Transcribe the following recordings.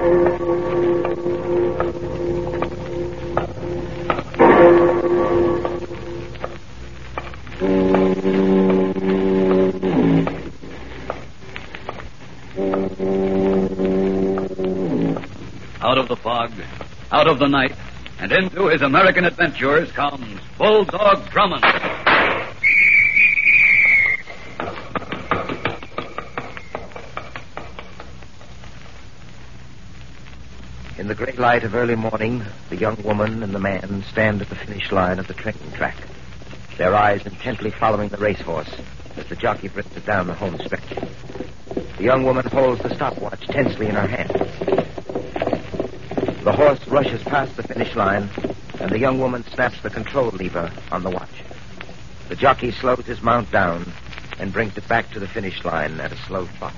Out of the fog, out of the night, and into his American adventures comes Bulldog Drummond. In the great light of early morning, the young woman and the man stand at the finish line of the training track, their eyes intently following the racehorse as the jockey brings it down the home stretch. The young woman holds the stopwatch tensely in her hand. The horse rushes past the finish line, and the young woman snaps the control lever on the watch. The jockey slows his mount down and brings it back to the finish line at a slow trot.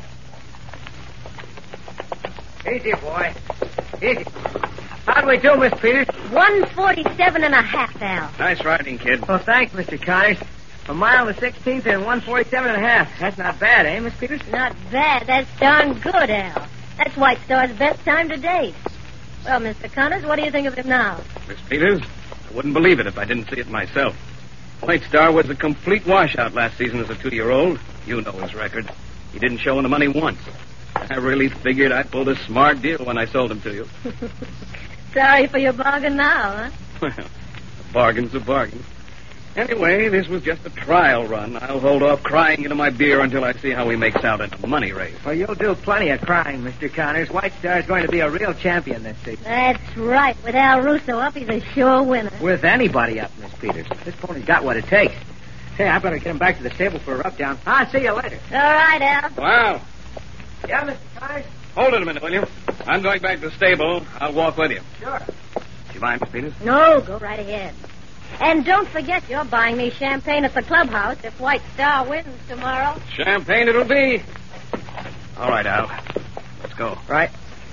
Easy, boy. Easy. How'd we do, Miss Peters? 147.5, Al. Nice riding, kid. Well, thanks, Mr. Connors. A mile and 16th and 147.5. That's not bad, eh, Miss Peters? Not bad. That's darn good, Al. That's White Star's best time to date. Well, Mr. Connors, what do you think of him now? Miss Peters, I wouldn't believe it if I didn't see it myself. White Star was a complete washout last season as a 2-year-old. You know his record. He didn't show in the money once. I really figured I pulled a smart deal when I sold him to you. Sorry for your bargain now, huh? Well, a bargain's a bargain. Anyway, this was just a trial run. I'll hold off crying into my beer until I see how he makes out in a money race. Well, you'll do plenty of crying, Mr. Connors. White Star's going to be a real champion this season. That's right. With Al Russo up, he's a sure winner. With anybody up, Miss Peters. This pony's got what it takes. Hey, I better get him back to the stable for a rub-down. I'll see you later. All right, Al. Wow. Yeah, Mr. Connors? Hold it a minute, will you? I'm going back to the stable. I'll walk with you. Sure. Do you mind, Miss Peters? No, go right ahead. And don't forget you're buying me champagne at the clubhouse if White Star wins tomorrow. Champagne it'll be. All right, Al. Let's go. Right.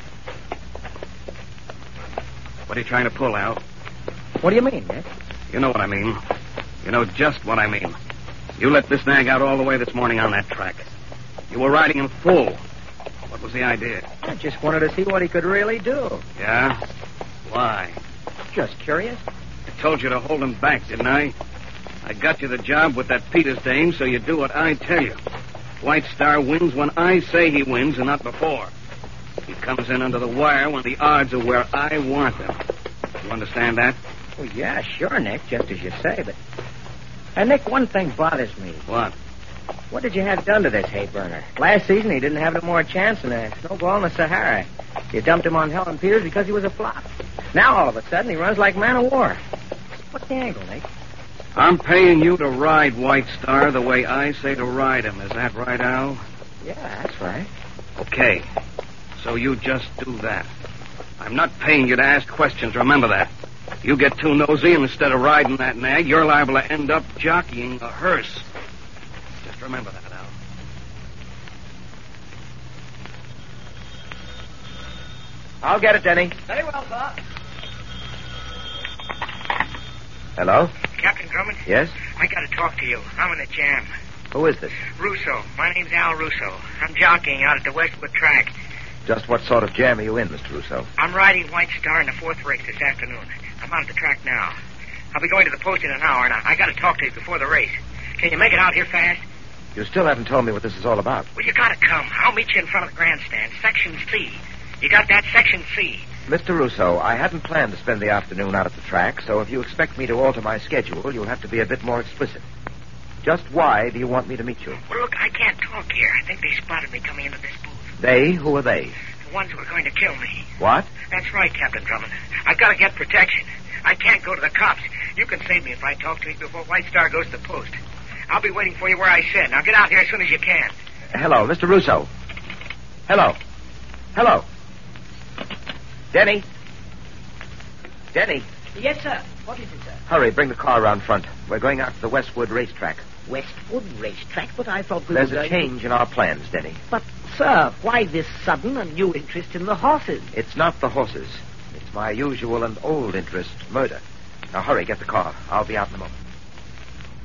What are you trying to pull, Al? What do you mean, Nick? You know what I mean. You know just what I mean. You let this nag out all the way this morning on that track. You were riding him full. What was the idea? I just wanted to see what he could really do. Yeah? Why? Just curious. I told you to hold him back, didn't I? I got you the job with that Peters dame, so you do what I tell you. White Star wins when I say he wins and not before. He comes in under the wire when the odds are where I want them. You understand that? Well, yeah, sure, Nick, just as you say, but... Nick, one thing bothers me. What? What did you have done to this hay burner? Last season, he didn't have no more chance than a snowball in the Sahara. You dumped him on Helen Peters because he was a flop. Now, all of a sudden, he runs like man of war. What's the angle, Nick? I'm paying you to ride White Star the way I say to ride him. Is that right, Al? Yeah, that's right. Okay. So you just do that. I'm not paying you to ask questions. Remember that. You get too nosy, and instead of riding that nag, you're liable to end up jockeying a hearse. Just remember that, Al. I'll get it, Denny. Very well, sir. Hello? Captain Drummond? Yes? I gotta talk to you. I'm in a jam. Who is this? Russo. My name's Al Russo. I'm jockeying out at the Westwood track. Just what sort of jam are you in, Mr. Russo? I'm riding White Star in the 4th race this afternoon. I'm out at the track now. I'll be going to the post in an hour, and I gotta talk to you before the race. Can you make it out here fast? You still haven't told me what this is all about. Well, you gotta come. I'll meet you in front of the grandstand, Section C. You got that? Section C. Mr. Russo, I hadn't planned to spend the afternoon out at the track, so if you expect me to alter my schedule, you'll have to be a bit more explicit. Just why do you want me to meet you? Well, look, I can't talk here. I think they spotted me coming into this booth. They? Who are they? The ones who are going to kill me. What? That's right, Captain Drummond. I've got to get protection. I can't go to the cops. You can save me if I talk to you before White Star goes to the post. I'll be waiting for you where I said. Now get out here as soon as you can. Hello, Mr. Russo. Hello. Hello. Denny. Denny. Yes, sir. What is it, sir? Hurry, bring the car around front. We're going out to the Westwood racetrack. Westwood racetrack? But I thought we There's were a change in our plans, Denny. But, sir, why this sudden and new interest in the horses? It's not the horses. It's my usual and old interest, murder. Now hurry, get the car. I'll be out in a moment.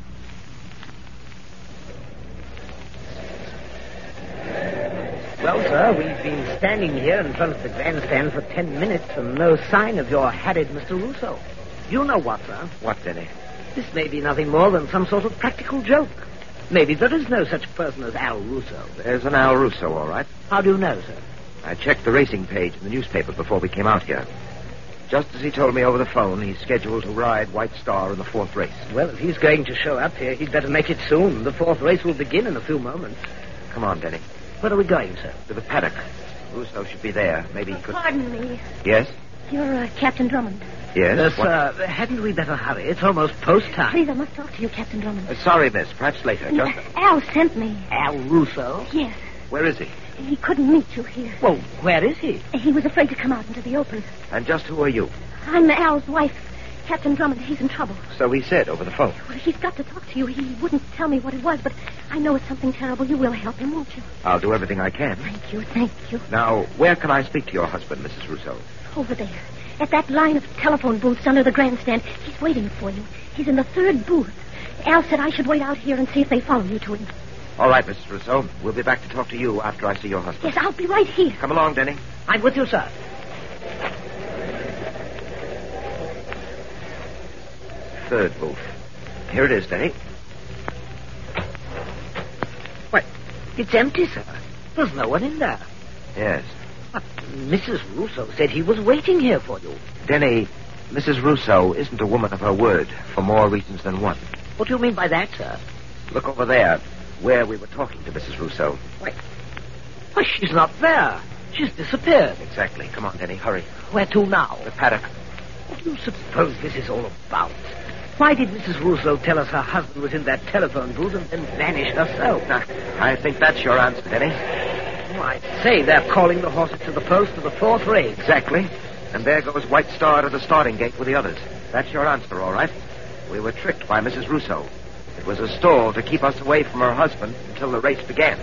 Well, sir, sir, we've been standing here in front of the grandstand for 10 minutes and no sign of your harried Mr. Russo. You know what, sir? What, Denny? This may be nothing more than some sort of practical joke. Maybe there is no such person as Al Russo. There's an Al Russo, all right. How do you know, sir? I checked the racing page in the newspaper before we came out here. Just as he told me over the phone, he's scheduled to ride White Star in the 4th race. Well, if he's going to show up here, he'd better make it soon. The 4th race will begin in a few moments. Come on, Denny. Where are we going, sir? To the paddock. Russo should be there. Maybe he could... Pardon me. Yes? You're Captain Drummond. Yes? Sir, hadn't we better hurry? It's almost post time. Please, I must talk to you, Captain Drummond. Sorry, miss. Perhaps later. Just... Al sent me. Al Russo? Yes. Where is he? He couldn't meet you here. Well, where is he? He was afraid to come out into the open. And just who are you? I'm Al's wife, Captain Drummond. He's in trouble. So he said over the phone. Well, he's got to talk to you. He wouldn't tell me what it was, but I know it's something terrible. You will help him, won't you? I'll do everything I can. Thank you, thank you. Now, where can I speak to your husband, Mrs. Russo? Over there. At that line of telephone booths under the grandstand. He's waiting for you. He's in the 3rd booth. Al said I should wait out here and see if they follow you to him. All right, Mrs. Russo. We'll be back to talk to you after I see your husband. Yes, I'll be right here. Come along, Denny. I'm with you, sir. Third booth. Here it is, Denny. What? It's empty, sir. There's no one in there. Yes. But Mrs. Russo said he was waiting here for you. Denny, Mrs. Russo isn't a woman of her word for more reasons than one. What do you mean by that, sir? Look over there, where we were talking to Mrs. Russo. Why, she's not there. She's disappeared. Exactly. Come on, Denny, hurry. Where to now? The paddock. What do you suppose this is all about? Why did Mrs. Russo tell us her husband was in that telephone booth and then vanish herself? Now, I think that's your answer, Denny. Oh, I say, they're calling the horses to the post for the 4th race. Exactly. And there goes White Star to the starting gate with the others. That's your answer, all right. We were tricked by Mrs. Russo. It was a stall to keep us away from her husband until the race began.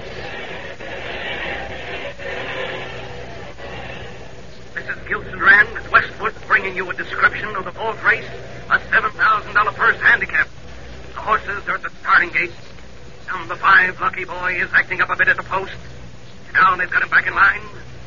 Mrs. Gilson Rand, Miss Westwood, bringing you a description of the 4th race, a $7,000 purse handicap. The horses are at the starting gates. Number 5, Lucky Boy, is acting up a bit at the post. Now they've got him back in line.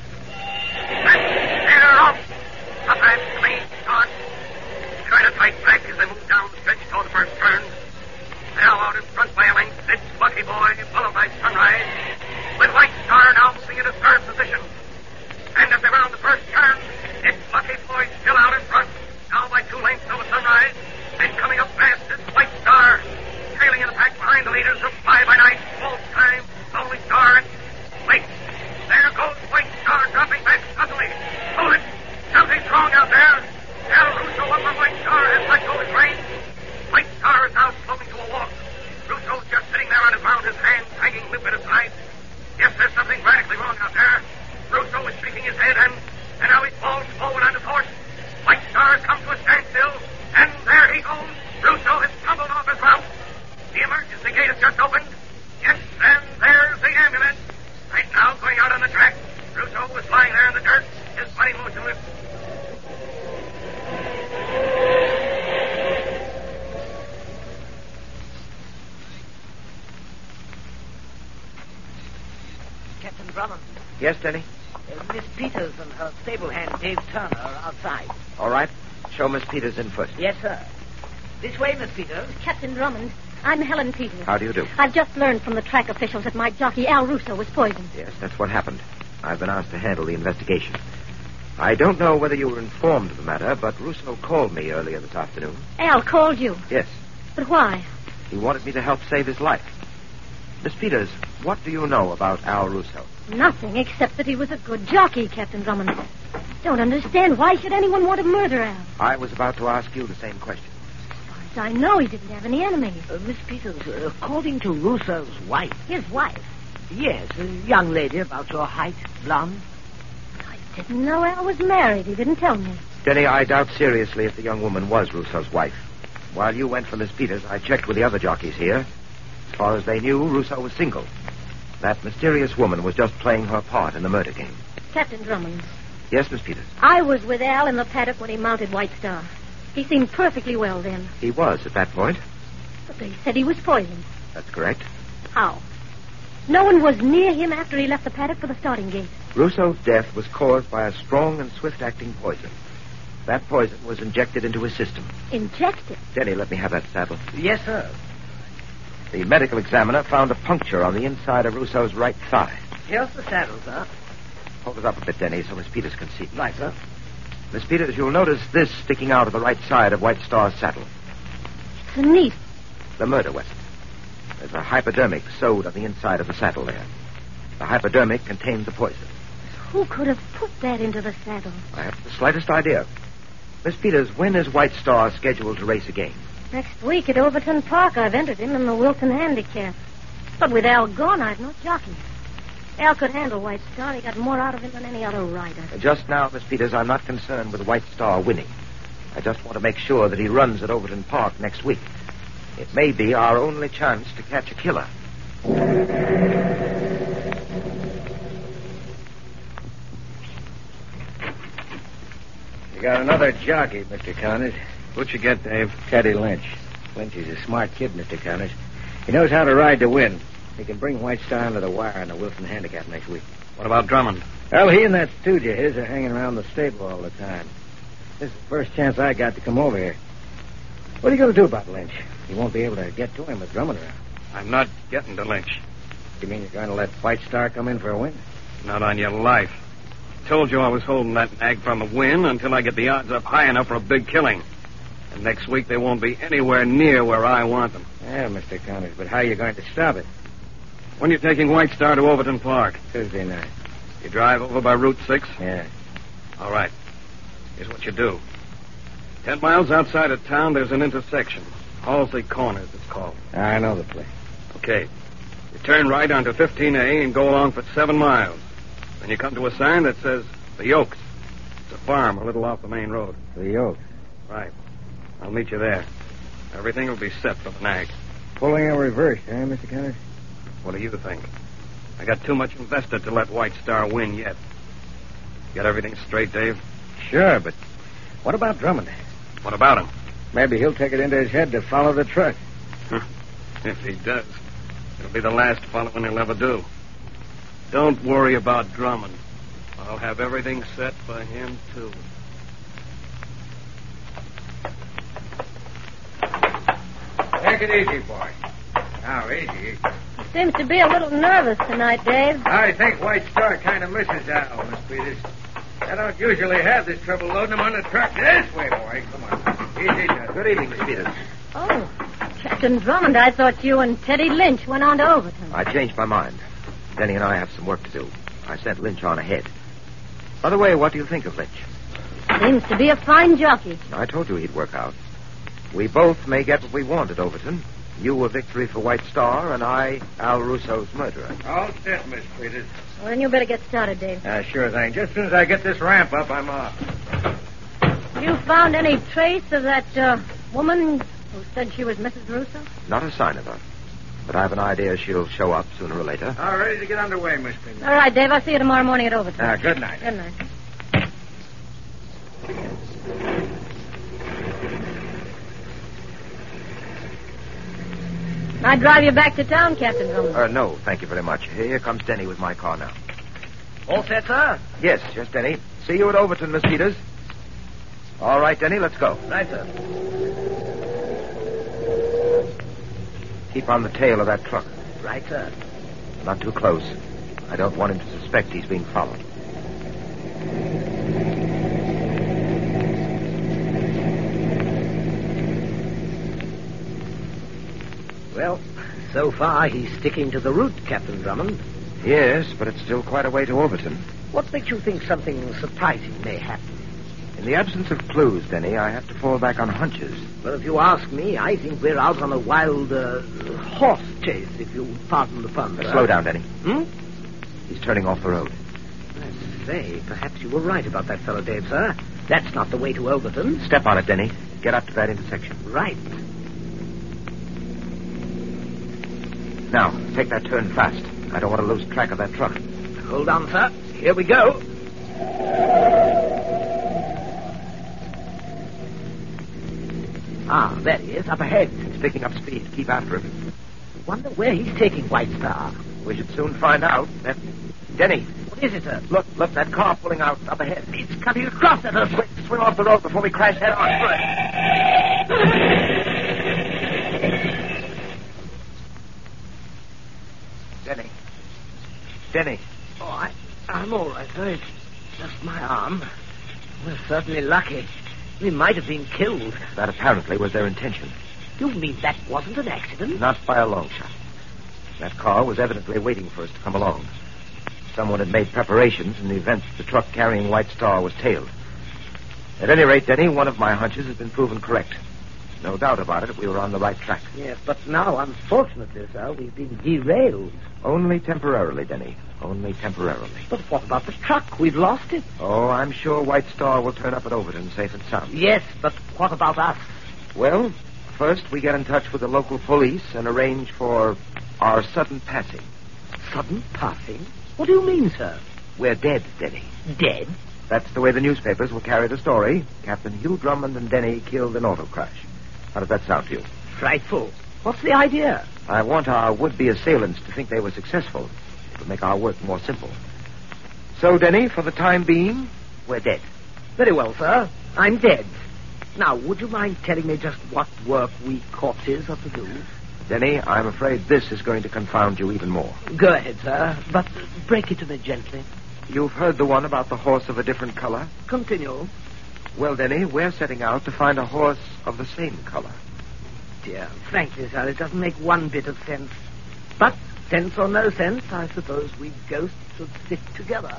And they're off. Up at clean start. Trying to fight back as they move down the stretch toward the first turn. Now out in front by a length, it's Lucky Boy, followed by Sunrise, with White Star now moving into 3rd position. And as they round the first turn, it's Lucky Boy still out in front, now by 2 lengths over Sunrise, and coming up fast is White Star, trailing in the pack behind the leaders of Fly by Night, Full Time, Lonely Star, and wait, there goes White Star dropping back suddenly. Hold it, something's wrong out there. Al Russo up on White Star has let go his reins. White Star is now slowing to a walk. Russo's just sitting there on the ground, his hands hanging limp at his side. Yes, there's something radically wrong out there. Russo is shaking his head, and now he falls forward on his horse. White Star has come to a standstill, and there he goes. Russo has tumbled off his route. The emergency gate has just opened. Yes, and there's the ambulance. Right now, going out on the track. Russo was lying there in the dirt, his body motionless. Captain Drummond. Yes, Denny? Miss Peters and her stable hand, Dave Turner, are outside. All right. Show Miss Peters in first. Yes, sir. This way, Miss Peters. Captain Drummond, I'm Helen Peters. How do you do? I've just learned from the track officials that my jockey, Al Russo, was poisoned. Yes, that's what happened. I've been asked to handle the investigation. I don't know whether you were informed of the matter, but Russo called me earlier this afternoon. Al called you. Yes. But why? He wanted me to help save his life. Miss Peters, what do you know about Al Russo? Nothing, except that he was a good jockey, Captain Drummond. Don't understand. Why should anyone want to murder Al? I was about to ask you the same question. As far as I know, he didn't have any enemies. Miss Peters, according to Russo's wife. His wife? Yes, a young lady about your height, blonde. I didn't know Al was married. He didn't tell me. Denny, I doubt seriously if the young woman was Russo's wife. While you went for Miss Peters, I checked with the other jockeys here. As far as they knew, Russo was single. That mysterious woman was just playing her part in the murder game. Captain Drummond. Yes, Miss Peters? I was with Al in the paddock when he mounted White Star. He seemed perfectly well then. He was at that point. But they said he was poisoned. That's correct. How? No one was near him after he left the paddock for the starting gate. Russo's death was caused by a strong and swift-acting poison. That poison was injected into his system. Injected? Denny, let me have that saddle. Yes, sir. The medical examiner found a puncture on the inside of Russo's right thigh. Here's the saddle, sir. Hold it up a bit, Denny, so Miss Peters can see. Right, sir. Miss Peters, you'll notice this sticking out of the right side of White Star's saddle. It's a knife. The murder weapon. There's a hypodermic sewed on the inside of the saddle there. The hypodermic contains the poison. Who could have put that into the saddle? I haven't the slightest idea. Miss Peters, when is White Star scheduled to race again? Next week at Overton Park, I've entered him in the Wilton Handicap. But with Al gone, I've no jockey. Al could handle White Star. He got more out of him than any other rider. Just now, Miss Peters, I'm not concerned with White Star winning. I just want to make sure that he runs at Overton Park next week. It may be our only chance to catch a killer. You got another jockey, Mr. Connors. What'd you get, Dave? Teddy Lynch. Lynch is a smart kid, Mr. Connors. He knows how to ride to win. He can bring White Star under the wire in the Wilson Handicap next week. What about Drummond? Well, he and that stooge of his are hanging around the stable all the time. This is the first chance I got to come over here. What are you going to do about Lynch? You won't be able to get to him with Drummond around. I'm not getting to Lynch. You mean you're going to let White Star come in for a win? Not on your life. Told you I was holding that nag from a win until I get the odds up high enough for a big killing. And next week they won't be anywhere near where I want them. Yeah, Mr. Connors, but how are you going to stop it? When you taking White Star to Overton Park? Tuesday night. You drive over by Route 6? Yeah. All right. Here's what you do. 10 miles outside of town, there's an intersection. Halsey Corners, it's called. I know the place. Okay. You turn right onto 15A and go along for 7 miles. Then you come to a sign that says The Yokes. It's a farm a little off the main road. The yoke. Right. I'll meet you there. Everything will be set for the nag. Pulling a reverse, eh, Mr. Connors? What do you think? I got too much invested to let White Star win yet. Got everything straight, Dave? Sure, but what about Drummond? What about him? Maybe he'll take it into his head to follow the truck. If he does, it'll be the last following he'll ever do. Don't worry about Drummond. I'll have everything set for him, too. Take it easy, boy. Now, easy. Seems to be a little nervous tonight, Dave. I think White Star kind of misses Al, Miss Peters. I don't usually have this trouble loading him on the truck this way, boy. Come on. Easy, Joe. Good evening, Miss Peters. Oh, Captain Drummond, I thought you and Teddy Lynch went on to Overton. I changed my mind. Denny and I have some work to do. I sent Lynch on ahead. By the way, what do you think of Lynch? Seems to be a fine jockey. I told you he'd work out. We both may get what we want at Overton. You a victory for White Star, and I, Al Russo's murderer. All set, Miss Peters. Well, then you better get started, Dave. Sure thing. Just as soon as I get this ramp up, I'm off. You found any trace of that woman who said she was Mrs. Russo? Not a sign of her. But I have an idea she'll show up sooner or later. All ready to get underway, Miss Peters. All right, Dave. I'll see you tomorrow morning at Overton. Good night. Good night. I drive you back to town, Captain Drummond. No, thank you very much. Here comes Denny with my car now. All set, sir? Yes, yes, Denny. See you at Overton, Miss Peters. All right, Denny, let's go. Right, sir. Keep on the tail of that truck. Right, sir. Not too close. I don't want him to suspect he's being followed. Well, so far he's sticking to the route, Captain Drummond. Yes, but it's still quite a way to Overton. What makes you think something surprising may happen? In the absence of clues, Denny, I have to fall back on hunches. Well, if you ask me, I think we're out on a wild horse chase, if you pardon the pun. Slow down, Denny. Hmm? He's turning off the road. I say, perhaps you were right about that fellow, Dave, sir. That's not the way to Overton. Step on it, Denny. Get up to that intersection. Right. Now, take that turn fast. I don't want to lose track of that truck. Hold on, sir. Here we go. Ah, there he is, up ahead. He's picking up speed. Keep after him. Wonder where he's taking White Star. We should soon find out. Denny. What What is it, sir? Look, that car pulling out up ahead. It's coming across at us. Quick, swing off the road before we crash head on. Denny. Oh, I'm all right, sir. It's just my arm. We're certainly lucky. We might have been killed. That apparently was their intention. You mean that wasn't an accident? Not by a long shot. That car was evidently waiting for us to come along. Someone had made preparations in the event the truck carrying White Star was tailed. At any rate, Denny, one of my hunches has been proven correct. No doubt about it, we were on the right track. Yes, but now, unfortunately, sir, we've been derailed. Only temporarily, Denny. Only temporarily. But what about the truck? We've lost it. Oh, I'm sure White Star will turn up at Overton safe and sound. Yes, but what about us? Well, first we get in touch with the local police and arrange for our sudden passing. Sudden passing? What do you mean, sir? We're dead, Denny. Dead? That's the way the newspapers will carry the story. Captain Hugh Drummond and Denny killed in auto crash. How does that sound to you? Frightful. What's the idea? I want our would-be assailants to think they were successful. It would make our work more simple. So, Denny, for the time being, we're dead. Very well, sir. I'm dead. Now, would you mind telling me just what work we corpses are to do? Denny, I'm afraid this is going to confound you even more. Go ahead, sir, but break it to me gently. You've heard the one about the horse of a different color? Continue. Well, Denny, we're setting out to find a horse of the same color. Dear, frankly, sir, it doesn't make one bit of sense. But, sense or no sense, I suppose we ghosts should stick together.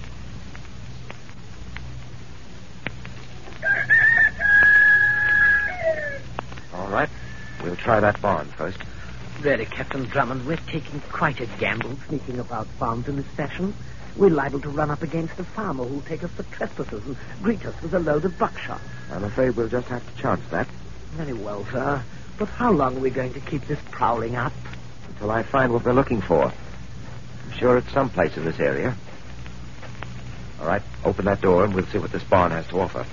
All right. We'll try that barn first. Really, Captain Drummond, we're taking quite a gamble sneaking about farms in this fashion. We're liable to run up against a farmer who'll take us for trespassers and greet us with a load of buckshot. I'm afraid we'll just have to chance that. Very well, sir. But how long are we going to keep this prowling up? Until I find what we're looking for. I'm sure it's someplace in this area. All right, open that door and we'll see what this barn has to offer.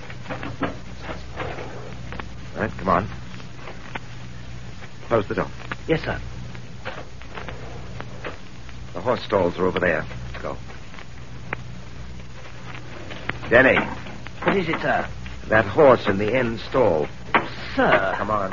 All right, come on. Close the door. Yes, sir. The horse stalls are over there. Let's go. Denny. What is it, sir? That horse in the end stall. Sir. Come on.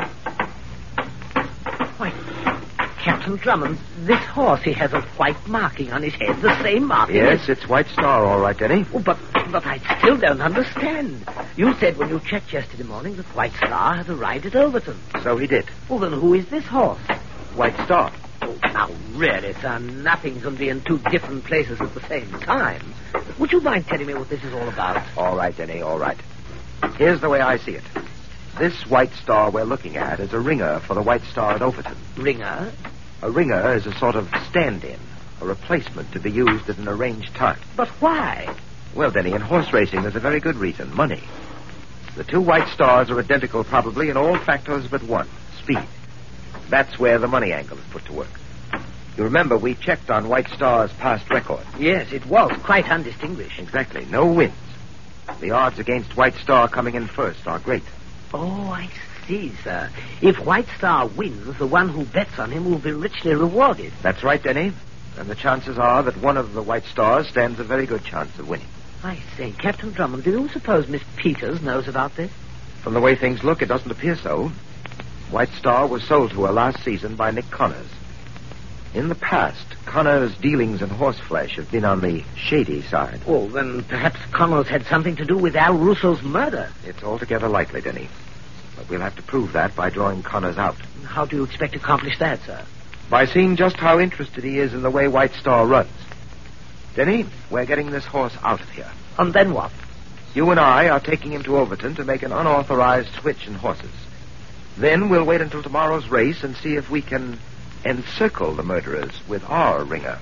Why, Captain Drummond, this horse, he has a white marking on his head, the same marking. Yes, it's White Star, all right, Denny. Oh, but I still don't understand. You said when you checked yesterday morning that White Star had arrived at Overton. So he did. Well, then who is this horse? White Star. Oh, now, really, sir, nothing can be in two different places at the same time. Would you mind telling me what this is all about? All right, Denny, all right. Here's the way I see it. This White Star we're looking at is a ringer for the White Star at Overton. Ringer? A ringer is a sort of stand-in, a replacement to be used at an arranged time. But why? Well, Denny, in horse racing, there's a very good reason, money. The two White Stars are identical, probably, in all factors but one, speed. That's where the money angle is put to work. You remember, we checked on White Star's past record. Yes, it was quite undistinguished. Exactly, no wins. The odds against White Star coming in first are great. Oh, I see, sir. If White Star wins, the one who bets on him will be richly rewarded. That's right, Denny. And the chances are that one of the White Stars stands a very good chance of winning. I say, Captain Drummond, do you suppose Miss Peters knows about this? From the way things look, it doesn't appear so. White Star was sold to her last season by Nick Connors. In the past, Connors' dealings in horseflesh have been on the shady side. Oh, then perhaps Connors had something to do with Al Russo's murder. It's altogether likely, Denny. But we'll have to prove that by drawing Connors out. How do you expect to accomplish that, sir? By seeing just how interested he is in the way White Star runs. Denny, we're getting this horse out of here. And then what? You and I are taking him to Overton to make an unauthorized switch in horses. Then we'll wait until tomorrow's race and see if we can encircle the murderers with our ringer.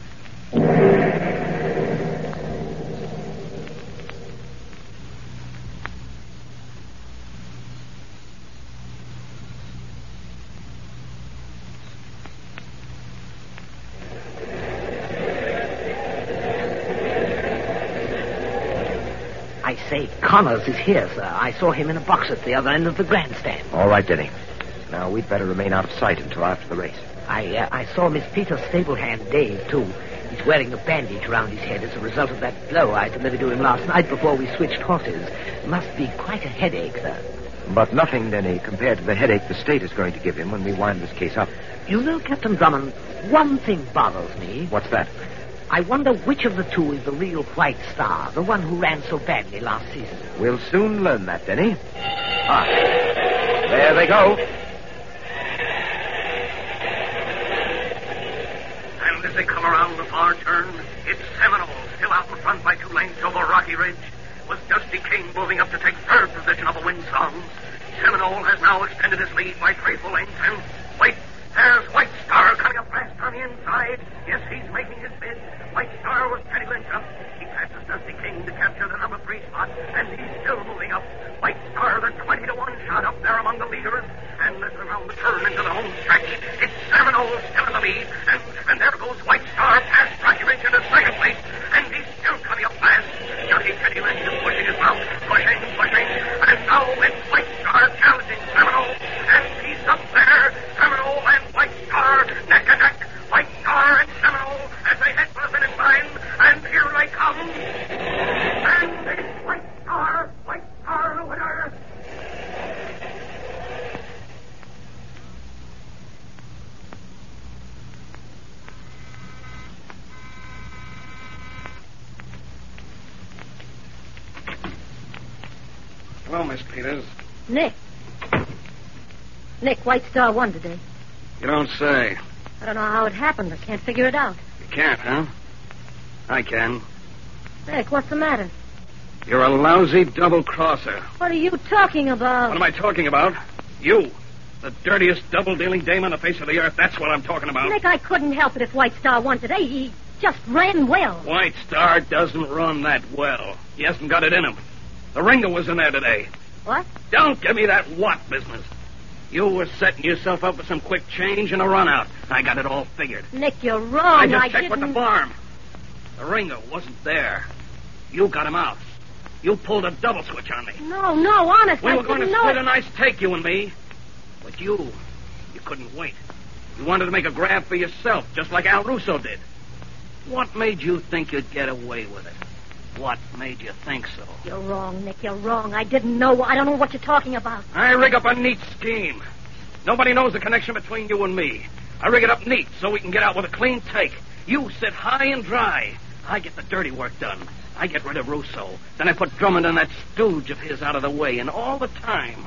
I say, Connors is here, sir. I saw him in a box at the other end of the grandstand. All right, Denny. Now, we'd better remain out of sight until after the race. I saw Miss Peters' stable hand, Dave, too. He's wearing a bandage around his head as a result of that blow I delivered to him last night before we switched horses. Must be quite a headache, sir. But nothing, Denny, compared to the headache the state is going to give him when we wind this case up. You know, Captain Drummond, one thing bothers me. What's that? I wonder which of the two is the real White Star, the one who ran so badly last season. We'll soon learn that, Denny. Ah, there they go. And as they come around the far turn, it's Seminole, still out in front by 2 lengths over Rocky Ridge, with Dusty King moving up to take third position of the win songs. Seminole has now extended his lead by 3 full lengths, and wait, there's White Star coming up fast on the inside. Yes, he's making his bid. White Star was Teddy Lynch up. He passes Dusty King to capture the number 3 spot, and he's still moving up. White Star, the 20-1 shot up there among the leaders, and as around the turn into the home stretch, it's Seminole still in the lead, and there goes White Star past Rocky Ridge into second place, and he's still coming up fast. Jockey Teddy Lynch is pushing his mount, pushing, and now it's White Star challenging Seminole, and he's up there. Seminole and White Star, neck and neck. White Star and Seminole as they head for the finish line, and here they come. And it's White Star the winner. Hello, Miss Peters. Nick, White Star won today. You don't say. I don't know how it happened. I can't figure it out. You can't, huh? I can. Nick, what's the matter? You're a lousy double-crosser. What are you talking about? What am I talking about? You. The dirtiest double-dealing dame on the face of the earth. That's what I'm talking about. Nick, I couldn't help it if White Star won today. He just ran well. White Star doesn't run that well. He hasn't got it in him. The ringer was in there today. What? Don't give me that what business. You were setting yourself up for some quick change and a run-out. I got it all figured. Nick, you're wrong. I just checked didn't... with the farm. The ringer wasn't there. You got him out. You pulled a double switch on me. No, honestly, We were going to know split it. a nice take, you and me. But you couldn't wait. You wanted to make a grab for yourself, just like Al Russo did. What made you think you'd get away with it? What made you think so? You're wrong, Nick, you're wrong. I didn't know. I don't know what you're talking about. I rig up a neat scheme. Nobody knows the connection between you and me. I rig it up neat so we can get out with a clean take. You sit high and dry. I get the dirty work done. I get rid of Russo. Then I put Drummond and that stooge of his out of the way. And all the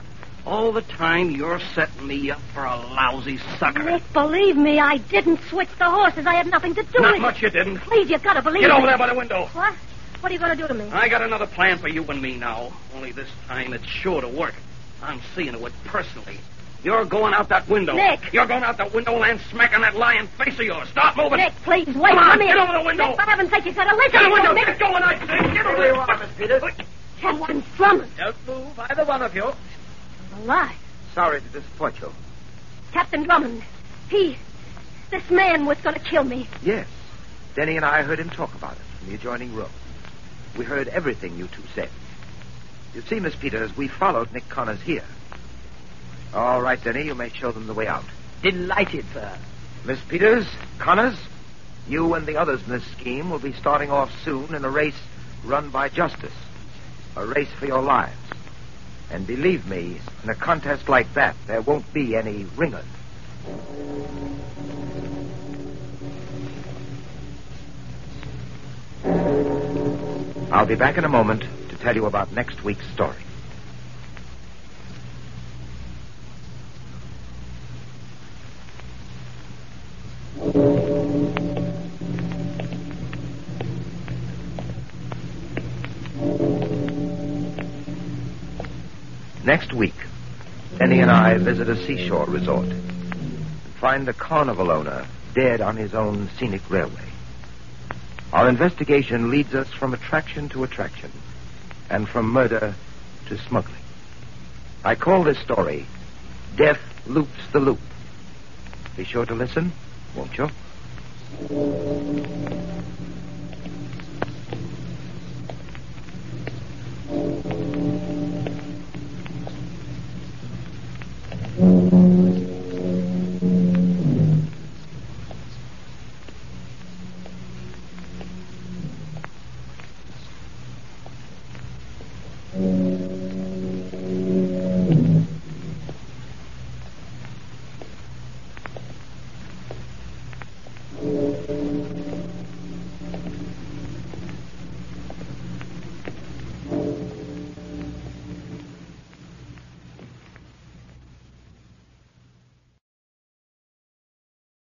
time, you're setting me up for a lousy sucker. Nick, believe me, I didn't switch the horses. I had nothing to do with Not it. much you didn't. Please, you've got to believe me. Get over there by the window. What? What are you going to do to me? I got another plan for you and me now. Only this time it's sure to work. I'm seeing it personally. You're going out that window. Nick! You're going out that window and land smack on that lying face of yours. Stop moving. Nick, please, wait Come on, for me. get over the window. Nick, for heaven's sake, you've got to listen. Get the window. Nick. Get going, I say. Get over there. Miss Peters. Captain Drummond. Don't move, either one of you. Alive. Sorry to disappoint you. Captain Drummond. This man was going to kill me. Yes. Denny and I heard him talk about it in the adjoining room. We heard everything you two said. You see, Miss Peters, we followed Nick Connors here. All right, Denny, you may show them the way out. Delighted, sir. Miss Peters, Connors, you and the others in this scheme will be starting off soon in a race run by justice. A race for your lives. And believe me, in a contest like that, there won't be any ringers. I'll be back in a moment to tell you about next week's story. Next week, Denny and I visit a seashore resort and find the carnival owner dead on his own scenic railway. Our investigation leads us from attraction to attraction and from murder to smuggling. I call this story Death Loops the Loop. Be sure to listen, won't you? you.